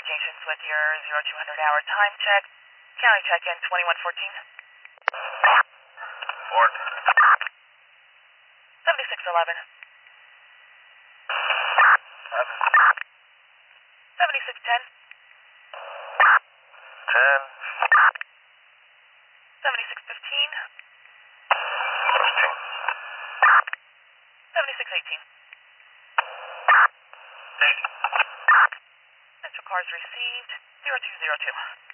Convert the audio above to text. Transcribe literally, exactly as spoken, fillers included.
communications with your zero two hundred hour time check. County check-in twenty-one fourteen. Fort. seventy-six eleven. Seven. seventy-six ten. Ten. seventy-six fifteen. Fifteen. seventy-six eighteen. Eight. Central cars received zero two zero two.